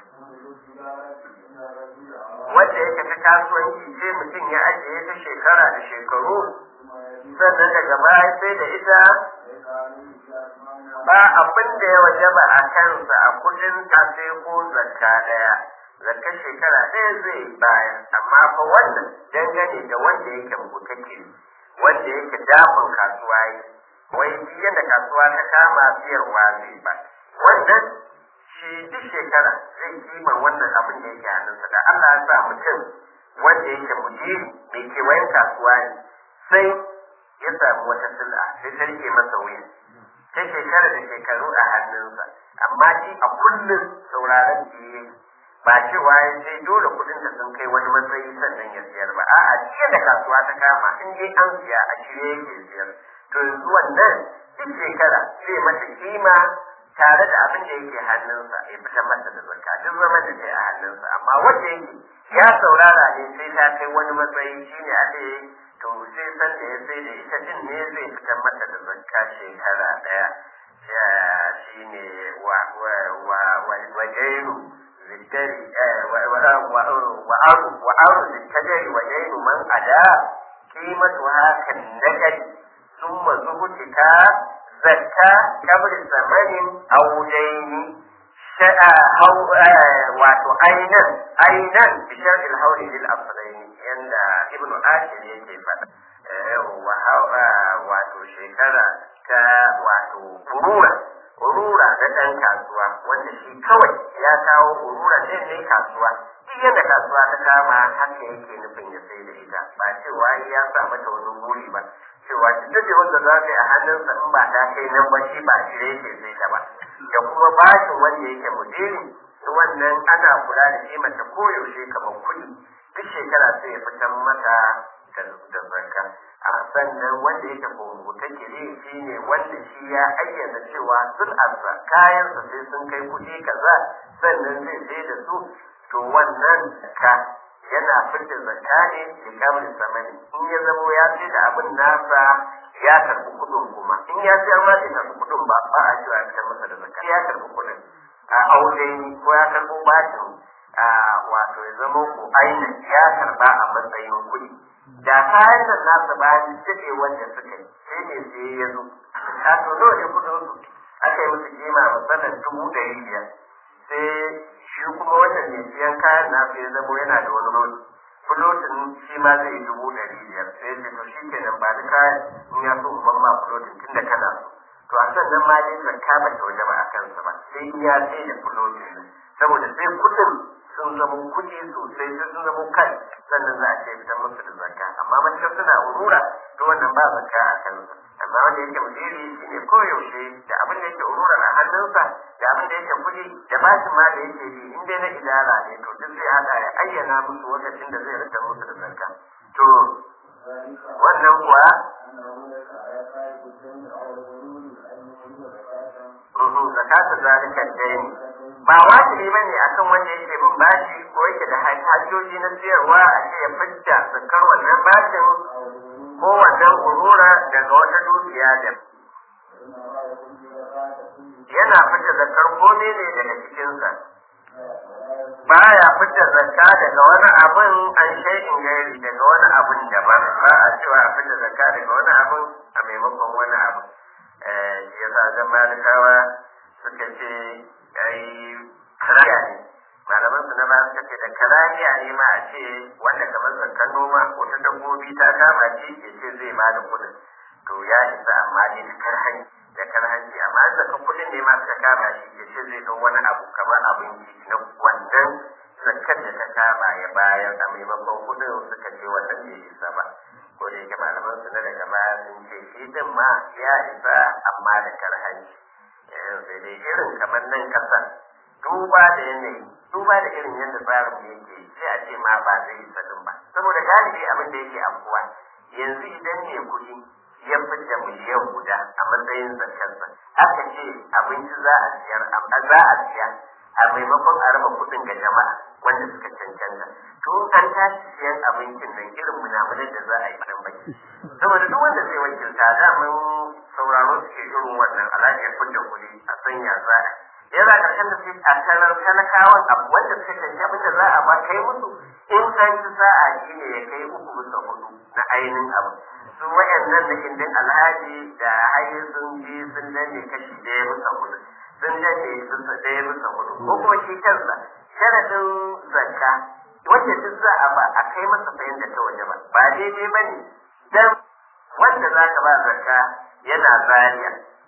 wanda yake ta kasuwanci sai mutum ya ajiye ta shekara da shekaru sannan daga baya sai da ita ba abin da ya wajaba a kansa a kudin ta sai ko zakka daya zakka shekara ɗaya zai bayan amma fa wannan dangane da wanda yake mutake wanda yake dafin kasuwa yi wai yadda kasuwa ta kama siyarwa zai ba wannan shi duk shekara zai kima wannan abin da yake hannunsa da Allah ya sa mutum wanda yake mujiri mai kewayen kasuwa ne sai ya samu wata sil'a sai ta rike masa wuya ta shekara da shekaru a hannunsa amma shi a kullum sauraron shi ba cewa ya sai dole kudin da sun kai wani matsayi sannan ya siyar ba a'a jiya da kasuwa ta kama in dai an siya a shirye yake siyar to yanzu wannan duk shekara zai mata kima tare da abin da yake hannunsa ya fita masa da zakka duk zaman da ta yi a hannunsa amma wanda yake ya saurara ne sai ta kai wani matsayi shine a ce to sai san da ya sai da ita din ne zai fitar mata da zakka shekara daya shine wa wa wa wa jairu zittari wa wa wa aru wa aru zittari wa jairu man ada kimatu hakan nagari summa zubutika zakka kabri zamanin audaini sha'a hau wato ainan ainan bishar ilhauri lil afdaini yanda ibnu ashir yake fada wato shekara ta wato urura urura da dan kasuwa wanda shi kawai ya kawo urura sai ne kasuwa duk yadda kasuwa ta kama haka yake nufin ya sai da ita ba cewa ya sa mata wani buri ba cewa duk da wanda za ka yi a hannunsa in ba ta kai nan ba shi ba shi yake sai ta ba da kuma bashin wanda yake mudiri wannan ana kula da shi mata koyaushe kamar kuɗi duk shekara sai ya fitar mata da zakka a sannan wanda yake rubuta kire shi ne wanda shi ya ayyana cewa sun arza kayansa sai sun kai kuɗi kaza sannan zai sai da su to wannan ka yana fitar zakka ne da kamar samani in ya zamo ya ce da abin nasa ya karɓi kuɗin kuma in ya ce ma bai karɓi kuɗin ba ba a cewa ya fitar masa da zakka ya karɓi kuɗin a aure ko ya karɓo bashin a wato ya zama ko ainihin ya karɓa a matsayin kuɗi da kayan nan nasa bayan cike wanda suka yi sai ne sai ya zo a to nawa ne kuɗin su aka yi musu kima matsalar dubu ɗari biyar sai shi kuma wannan mai siyan kayan nasu ya zamo yana da wani lodi fulotin shi ma zai yi dubu ɗari biyar sai ce to shi kenan ba da kayan in ya so umar ma fulotin tun da kana so to a sannan ma dai zakka ba ta waje ba a kansa ba sai ya sai da fulotin saboda sai kuɗin sun zama kuɗi sosai sai sun zama kai sannan za a ce fitar musu da zakka amma mace suna urura to wannan ba zakka a kansa amma wanda yake mudiri shine koyaushe da abin da yake urura a hannunsa da abin da yake kuɗi da bashin ma da yake bi in dai na idara ne to duk zai haɗa ya ayyana musu lokacin da zai rika musu da zakka to wannan kuwa zakatu zalika daini ba wajibi bane akan wanda yake bin bashi ko yake da hajjoji na siyarwa a ce ya fidda zakar wannan bashin ko wannan urura daga wata dukiya da yana fidda zakar kome ne daga cikinsa baya fidda zakka daga wani abin an shay'in gairi daga wani abin daban ba a cewa a fidda zakka daga wani abin a maimakon wani abu shi yasa ga malikawa suka ce ai karaya ne malaman su na ba suka ce da karaya ne ma a ce wanda kamar zakkan noma wata dabbobi ta kama shi ya ce zai ba da kuɗin to ya isa amma ne da karhanci da karhanci amma zakkan kuɗin ne ma suka kama shi ya ce zai ɗau wani abu kamar abinci na wannan zakkar da ta kama ya bayar a maimakon kuɗin suka ce wannan bai isa ba ko da yake malaman su na daga baya sun ce shi din ma ya isa amma da karhanci sai dai irin kamar nan kasan duba da yanayi duba da irin yadda tsarin yake sai a ce ma ba zai isa din ba saboda galibi abin da yake afuwa yanzu idan ne kuɗi ya fidda miliyan guda a matsayin zakarsa aka ce abinci za a siyar za a siya a maimakon a raba kuɗin ga jama'a wanda suka cancanta to an tashi siyan abincin nan irin munamunan da za a yi faɗin baki saboda duk wanda zai wakilta da mun sauraro suke irin wannan alaƙar fidda kuɗi a sanya za a yana ƙarshen da suke a tarar talakawan abu wanda suka cancanci abin da za a ba kai musu in an ci sa'a shi ne ya kai uku bisa hudu na ainihin abu su wayannan da indin alhaji da hayi sun bi sun danne kashi ɗaya bisa hudu sun danne bisa ɗaya bisa hudu ko kuma shi kansa sharadin zakka wanda duk za a ba a kai masa bayan da ta waje ba ba daidai ba ne dan wanda za ka ba zakka yana zariya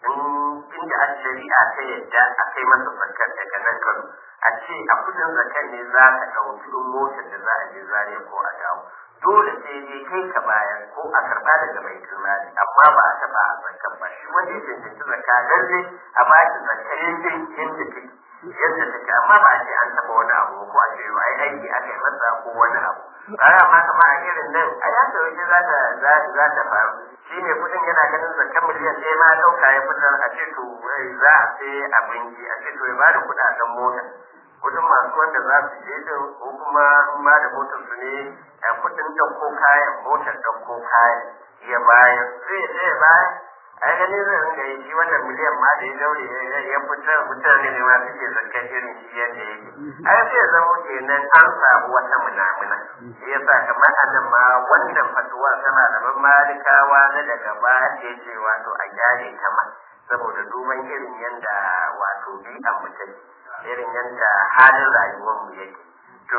inda a shari'a ta yadda a kai masa zakkar daga nan kano a ce a kudin zakkar ne za ka ɗauki motar da za a je zariya ko a dawo dole sai dai kai ka bayar ko a karɓa daga mai kimani amma ba a taɓa a zakkar ba shi wanda ya cancanci zakka lalle a ba shi zakkar yadda yadda take yadda take amma ba a ce an taɓa wani abu ko a ce ai aiki aka yi masa ko wani abu kaya ma kama a irin nan a ya da waje za ta za ta faru shi ne kudin yana ganin zakkan miliyan ɗaya ma ɗauka ya fitar a ce to za a sai abinci a ce to ya ba da kuɗaɗen mota kudin masu wanda za su je din ko kuma in ma da motar su ne a kudin ɗauko kayan motar ɗauko kayan ya bayar sai ya sai ya bayar a gani zai ringa yi shi wannan miliyan ma da ya daure ya fitar mutane ne ma suke zakkan irin shi yadda yake ai sai ya zama kenan an samu wata munamuna shi yasa kamar a nan ma wannan fatuwa ta malaman malikawa na daga baya ce ce wato a gyare ta ma saboda duban irin yanda wato bi'an mutum irin yanda halin rayuwar mu yake to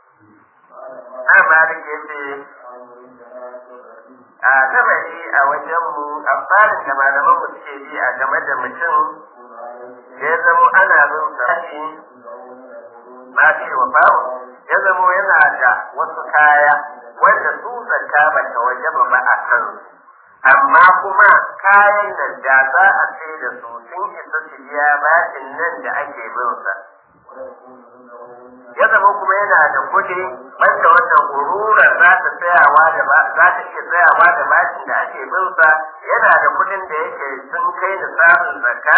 an malik ya ce a tabari a wajen mu a tsarin da malaman mu suke bi a game da mutum ya zama ana bin sashi ma fi wa bawo ya zama yana da wasu kaya wanda su zakka ba ta wajaba ba a kan amma kuma kayan nan da za a sai da su sun isa su biya bashin nan da ake bin sa ya zama kuma yana da kuɗi wanda wannan urura za ta tsayawa da ba za ta iya tsayawa da bashin da ake bin sa yana da kuɗin da yake sun kai da samun zakka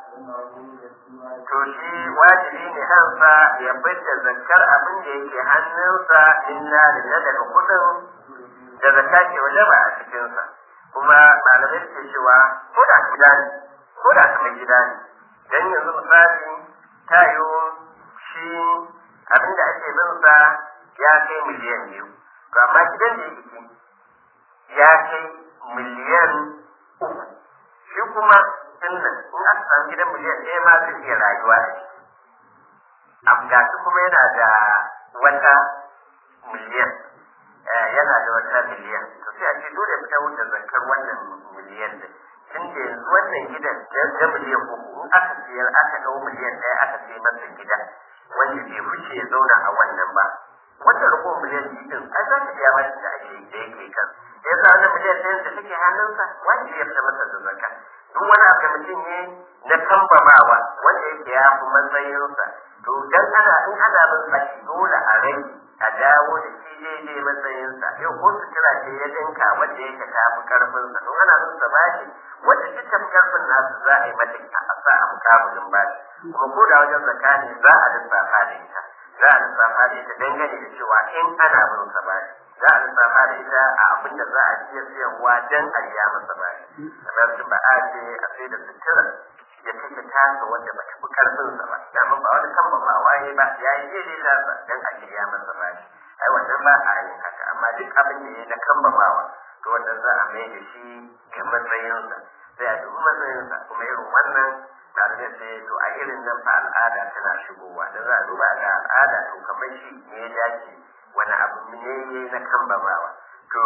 to shi wajibi ne hansa ya fidda zakkar abin da yake hannunsa inna da daga kuɗin da zakka ke wajaba a cikinsa kuma malamai suke cewa ko da gida ne ko da kamar gida ne dan yanzu misali ta yiwu shi abinda ake bin sa ya kai miliyan biyu to amma gidan da yake ya kai miliyan uku shi kuma dinnan in aka samu gidan miliyan ɗaya ma zai iya rayuwa a ciki amma shi kuma yana da wata miliyan yana da wata miliyan to sai a ce dole fita wuce zakar wannan miliyan din tun da yanzu wannan gidan da miliyan uku in aka siyar aka ɗau miliyan ɗaya aka sai masa gida wanda bai fice ya zauna a wannan ba wanda rako miliyan biyu ai za ta biya bashin da ake da yake kan da yasa wannan miliyan ɗayan da take hannunsa wanda ya fita masa da zakka duk wani abu da mutum ne na kambamawa wanda yake ya fi matsayinsa to dan ana in ana bin bashi dole a rai a dawo da shi daidai matsayinsa yau ko sutura ce ya dinka wanda yake ta fi karfinsa don ana bin sa bashi wanda duk ta fi karfin nasu za a yi mata a sa a mukabilin bashi kuma ko da wajen zakka ne za a lissafa da ita za a lissafa da ita dangane da cewa in ana bin sa bashi za a lissafa da ita a abin da za a iya siyarwa don a biya masa bashi kamar su ba a ce a sai da sutura ya take tasa wanda ba ta fi karfinsa ba daman ba wani kan ba waye ba ya yi daidai tasa don a biya masa bashi ai wannan ba a yin haka amma duk abin da ya yi na kambamawa to wannan za a mai da shi ga matsayinsa sai a dubi matsayinsa kuma irin wannan tare da sai to a irin nan fa al'ada tana shigowa da za a duba ga al'ada to kamar shi ne ya dace wani abu ne na kambamawa to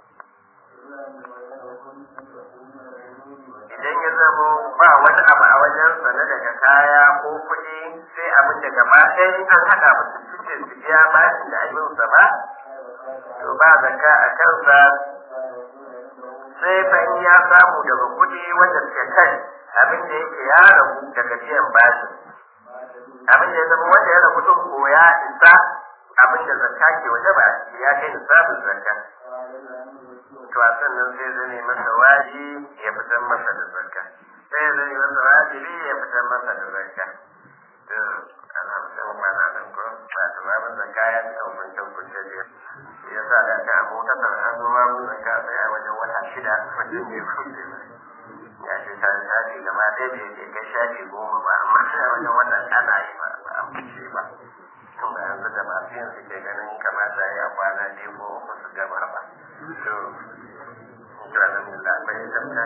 idan ya zamo ba wani abu a wajensa na daga kaya ko kuɗi sai abin da gaba ɗaya an haɗa musu cikin su biya bashin da ayyunsa ba to ba zakka a kansa sai fa in ya samu daga kuɗi wanda suke kai abin da yake ya rabu daga biyan bashin abin da ya zama wanda ya rabu tun ko ya isa abin da zakka ke waje ba ya kai nisabin zakka to a sannan sai zane masa waji ya fitar masa da zakka sai zane masa wajibi ya fitar masa da zakka to alhamdulillah ma na nan ko ba to ba mun zakka ya ta hukuncin kuncin ya sa da ka abu ta san an zo ma mun zakka sai a wajen wata shida wajen ne kuncin ya ce ta shafi gaba ɗaya bai ke kai shafi goma ba amma sai wajen wata ana yi ba ba a fice ba tun da yanzu da masu yin suke ganin kamata ya kwana biyu ko uku su gama ba to alhamdulillah bai tamta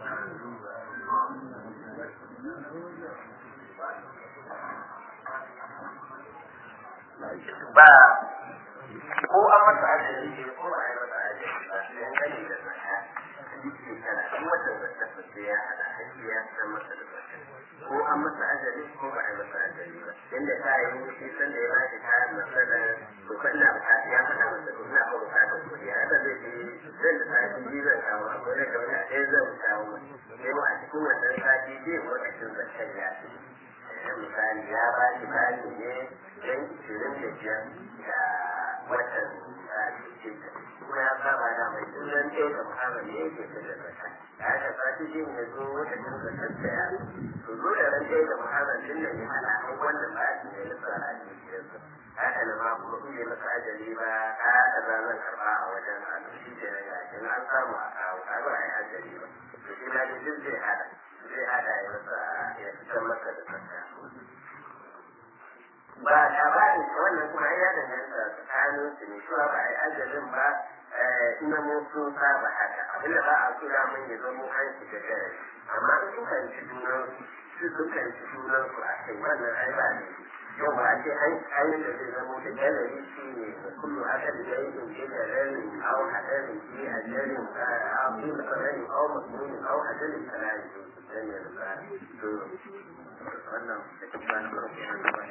ba ko an masa ajiyar ne ko a yi masa ajiyar ba su yan gani da zaka shekara shi wata zaka fasa ya hada haƙi ya san masa da zaka ko an masa ajiyar ko ba a yi masa ajiyar ba inda ta yi shi san da ya ba shi kayan masana to kan na bukata ya faɗa masa to ina ba bukatar kuɗi a yadda zai ce zan da sati biyu zan kawo ko zai ga wata ɗaya zan kawo sai mu a cikin wannan sati zai lokacin zakan ya ce misali ya ba shi bashi ne don ishirin da biyar da watan sati kuma ya saba da mai sunan ɗaya da muhammad ne yake ta da zaka da haka sati biyu ne zo lokacin zakan saya to zo da ran ɗaya da muhammad din nan ya hana an wannan bashi ne na tsara a cikin haka da ma kuma kun yi masa ajali ba ka haɗa zan karɓa a wajen hannu shi ke nan yakin an samu a kawo ka ba a yi ajali ba to shi ma duk zai haɗa zai haɗa ya masa ya fitar masa da tsaka ba labarin wannan kuma ya danganta tsakanin su ne cewa ba a yi ajalin ba ina mun sun saba haka abinda ba a kula mun ya zama an shiga dare amma in sun kanci junan su sun kanci junan su a kai wannan ai ba ne yau ba a ce hanyar da zai zama da galari shi ne da kullum haka da ya yi in da rani au hadarin shi a jarin a fi makarani au makarani au hadarin kalari dan ya rufa to wannan da kuma na farko